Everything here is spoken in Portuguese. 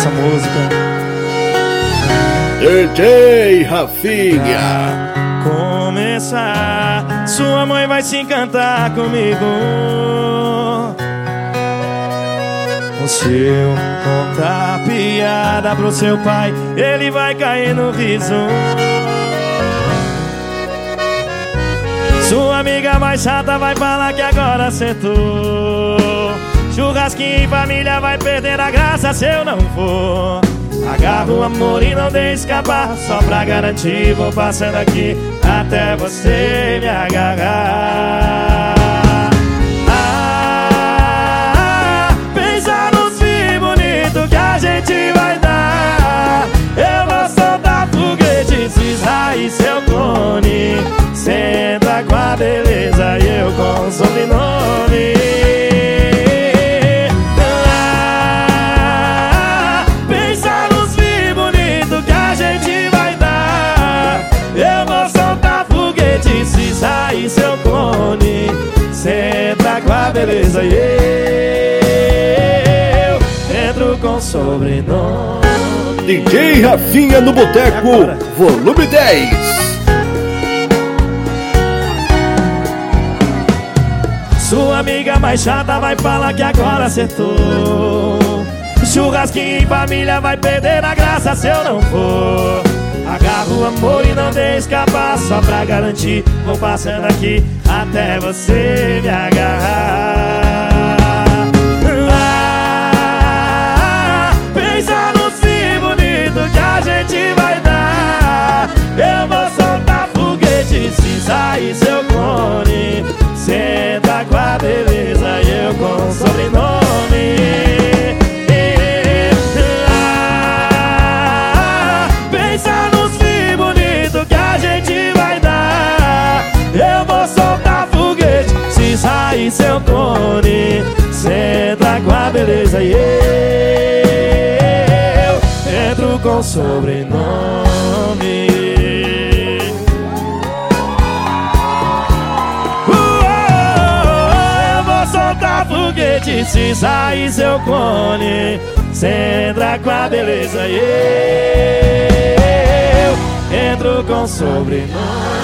essa música. DJ Rafinha. Começar, sua mãe vai se encantar comigo. Se eu contar piada pro seu pai, ele vai cair no riso. Sua amiga mais chata vai falar que agora acertou. Churrasquinho em família vai perder a graça se eu não for. Agarro o amor e não deixe escapar. Só pra garantir vou passando aqui até você me agarrar. Pensa nos filhos bonitos que a gente vai dar. Eu vou soltar foguete, cisar e seu clone. Senta com a beleza e eu com o sobrenome. Pensa nos filhos bonitos que a gente vai dar. Eu vou soltar foguete, cisar e seu clone. Senta com a beleza e eu entro com sobrenome. DJ Rafinha no Boteco, volume 10. Sua amiga mais chata vai falar que agora acertou. Churrasquinho em família vai perder a graça se eu não for. Agarro o amor e não deixe escapar. Só pra garantir vou passando aqui até você me agarrar. Pensa nos filhos bonitos que a gente vai dar. Eu vou soltar foguete, cisar e seu clone. Senta com a beleza e eu com o sobrenome. Pensa nos filhos bonitos que a gente vai dar. Eu vou soltar foguete, cisar e seu clone. Senta com a beleza e eu entro com sobrenome. Foguete, cisar e seu clone. Senta com a beleza e eu entro com sobrenome.